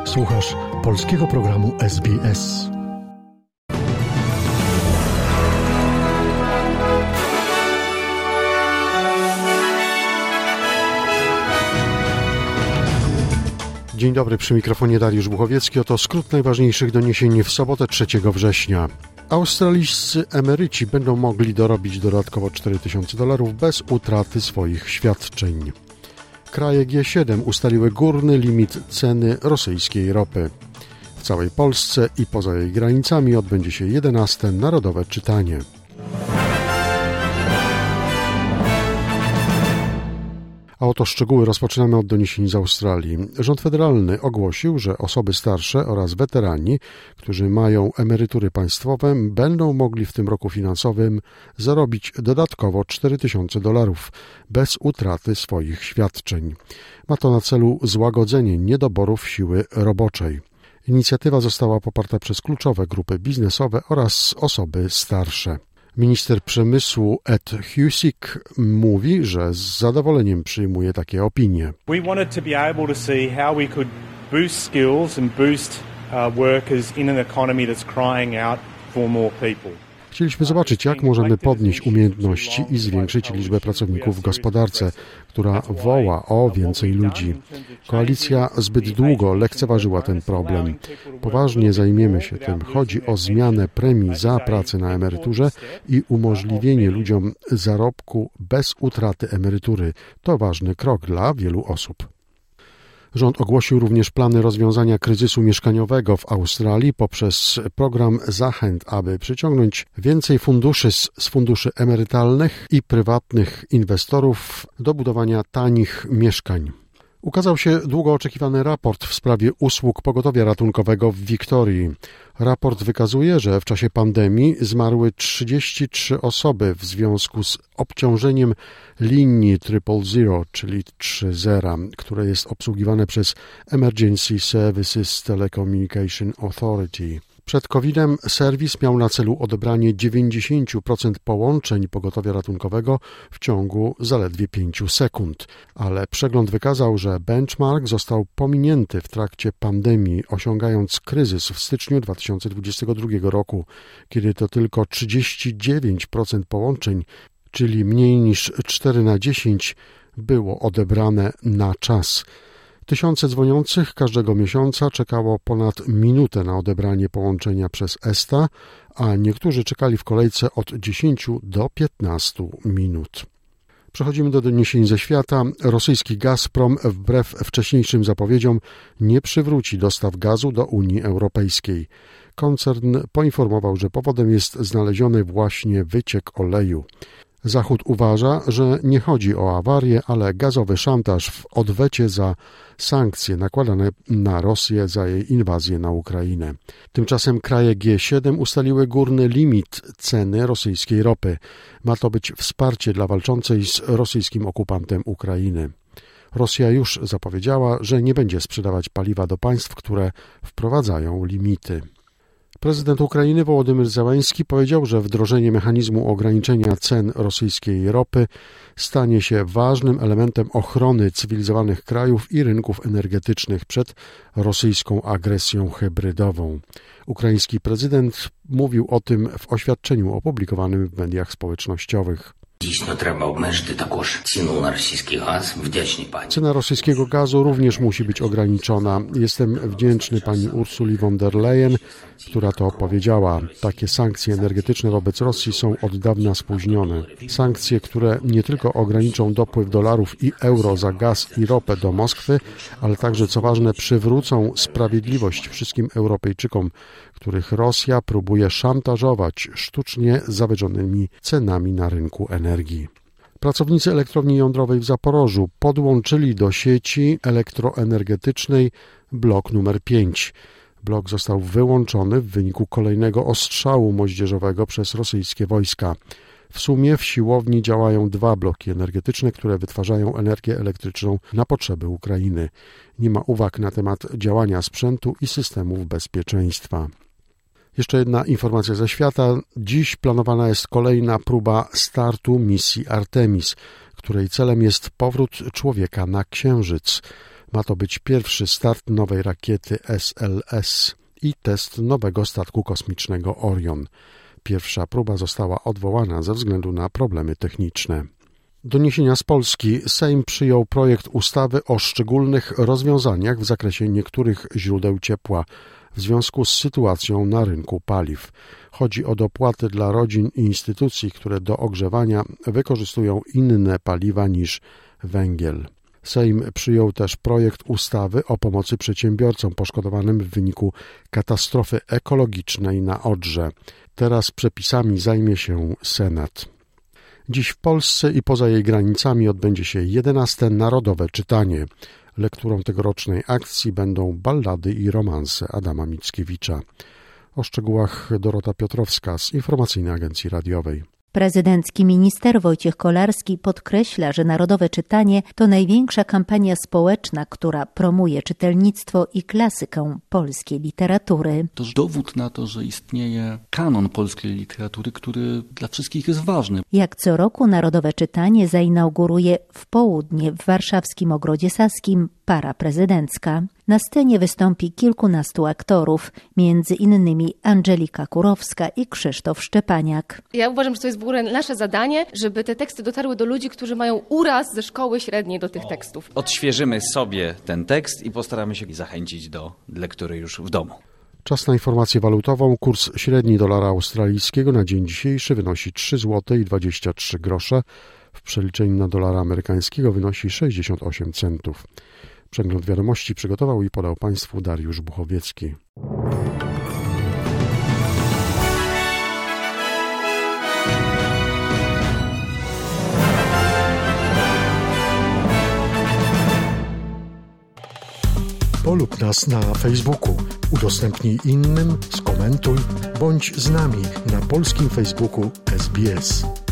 Słuchasz polskiego programu SBS. Dzień dobry, przy mikrofonie Dariusz Buchowiecki. Oto skrót najważniejszych doniesień w sobotę 3 września. Australijscy emeryci będą mogli dorobić dodatkowo $4000 bez utraty swoich świadczeń. Kraje G7 ustaliły górny limit ceny rosyjskiej ropy. W całej Polsce i poza jej granicami odbędzie się 11. Narodowe Czytanie. A oto szczegóły. Rozpoczynamy od doniesień z Australii. Rząd federalny ogłosił, że osoby starsze oraz weterani, którzy mają emerytury państwowe, będą mogli w tym roku finansowym zarobić dodatkowo $4000 bez utraty swoich świadczeń. Ma to na celu złagodzenie niedoborów siły roboczej. Inicjatywa została poparta przez kluczowe grupy biznesowe oraz osoby starsze. Minister przemysłu Ed Husick mówi, że z zadowoleniem przyjmuje takie opinie. We wanted to be able to see how we could boost skills and boost workers in an economy that's crying out for more people. Chcieliśmy zobaczyć, jak możemy podnieść umiejętności i zwiększyć liczbę pracowników w gospodarce, która woła o więcej ludzi. Koalicja zbyt długo lekceważyła ten problem. Poważnie zajmiemy się tym. Chodzi o zmianę premii za pracę na emeryturze i umożliwienie ludziom zarobku bez utraty emerytury. To ważny krok dla wielu osób. Rząd ogłosił również plany rozwiązania kryzysu mieszkaniowego w Australii poprzez program zachęt, aby przyciągnąć więcej funduszy z funduszy emerytalnych i prywatnych inwestorów do budowania tanich mieszkań. Ukazał się długo oczekiwany raport w sprawie usług pogotowia ratunkowego w Wiktorii. Raport wykazuje, że w czasie pandemii zmarły 33 osoby w związku z obciążeniem linii 000, czyli 3.0, które jest obsługiwane przez Emergency Services Telecommunication Authority. Przed COVID-em serwis miał na celu odebranie 90% połączeń pogotowia ratunkowego w ciągu zaledwie 5 sekund, ale przegląd wykazał, że benchmark został pominięty w trakcie pandemii, osiągając kryzys w styczniu 2022 roku, kiedy to tylko 39% połączeń, czyli mniej niż 4 na 10, było odebrane na czas. Tysiące dzwoniących każdego miesiąca czekało ponad minutę na odebranie połączenia przez ESTA, a niektórzy czekali w kolejce od 10 do 15 minut. Przechodzimy do doniesień ze świata. Rosyjski Gazprom, wbrew wcześniejszym zapowiedziom, nie przywróci dostaw gazu do Unii Europejskiej. Koncern poinformował, że powodem jest znaleziony właśnie wyciek oleju. Zachód uważa, że nie chodzi o awarię, ale gazowy szantaż w odwecie za sankcje nakładane na Rosję za jej inwazję na Ukrainę. Tymczasem kraje G7 ustaliły górny limit ceny rosyjskiej ropy. Ma to być wsparcie dla walczącej z rosyjskim okupantem Ukrainy. Rosja już zapowiedziała, że nie będzie sprzedawać paliwa do państw, które wprowadzają limity. Prezydent Ukrainy Wołodymyr Zełenski powiedział, że wdrożenie mechanizmu ograniczenia cen rosyjskiej ropy stanie się ważnym elementem ochrony cywilizowanych krajów i rynków energetycznych przed rosyjską agresją hybrydową. Ukraiński prezydent mówił o tym w oświadczeniu opublikowanym w mediach społecznościowych. Cena rosyjskiego gazu również musi być ograniczona. Jestem wdzięczny pani Ursuli von der Leyen, która to powiedziała. Takie sankcje energetyczne wobec Rosji są od dawna spóźnione. Sankcje, które nie tylko ograniczą dopływ dolarów i euro za gaz i ropę do Moskwy, ale także, co ważne, przywrócą sprawiedliwość wszystkim Europejczykom, których Rosja próbuje szantażować sztucznie zawyżonymi cenami na rynku energii. Pracownicy elektrowni jądrowej w Zaporożu podłączyli do sieci elektroenergetycznej blok numer 5. Blok został wyłączony w wyniku kolejnego ostrzału moździerzowego przez rosyjskie wojska. W sumie w siłowni działają 2 bloki energetyczne, które wytwarzają energię elektryczną na potrzeby Ukrainy. Nie ma uwag na temat działania sprzętu i systemów bezpieczeństwa. Jeszcze jedna informacja ze świata. Dziś planowana jest kolejna próba startu misji Artemis, której celem jest powrót człowieka na Księżyc. Ma to być pierwszy start nowej rakiety SLS i test nowego statku kosmicznego Orion. Pierwsza próba została odwołana ze względu na problemy techniczne. Doniesienia z Polski. Sejm przyjął projekt ustawy o szczególnych rozwiązaniach w zakresie niektórych źródeł ciepła w związku z sytuacją na rynku paliw. Chodzi o dopłaty dla rodzin i instytucji, które do ogrzewania wykorzystują inne paliwa niż węgiel. Sejm przyjął też projekt ustawy o pomocy przedsiębiorcom poszkodowanym w wyniku katastrofy ekologicznej na Odrze. Teraz przepisami zajmie się Senat. Dziś w Polsce i poza jej granicami odbędzie się 11. Narodowe Czytanie. Lekturą tegorocznej akcji będą ballady i romanse Adama Mickiewicza. O szczegółach Dorota Piotrowska z Informacyjnej Agencji Radiowej. Prezydencki minister Wojciech Kolarski podkreśla, że Narodowe Czytanie to największa kampania społeczna, która promuje czytelnictwo i klasykę polskiej literatury. To dowód na to, że istnieje kanon polskiej literatury, który dla wszystkich jest ważny. Jak co roku Narodowe Czytanie zainauguruje w południe w warszawskim Ogrodzie Saskim para prezydencka. Na scenie wystąpi kilkunastu aktorów, między innymi Angelika Kurowska i Krzysztof Szczepaniak. Ja uważam, że to jest w ogóle nasze zadanie, żeby te teksty dotarły do ludzi, którzy mają uraz ze szkoły średniej do tych tekstów. Odświeżymy sobie ten tekst i postaramy się zachęcić do lektury już w domu. Czas na informację walutową. Kurs średni dolara australijskiego na dzień dzisiejszy wynosi 3,23 zł. W przeliczeniu na dolara amerykańskiego wynosi 68 centów. Przegląd wiadomości przygotował i podał Państwu Dariusz Buchowiecki. Polub nas na Facebooku, udostępnij innym, skomentuj, bądź z nami na polskim Facebooku SBS.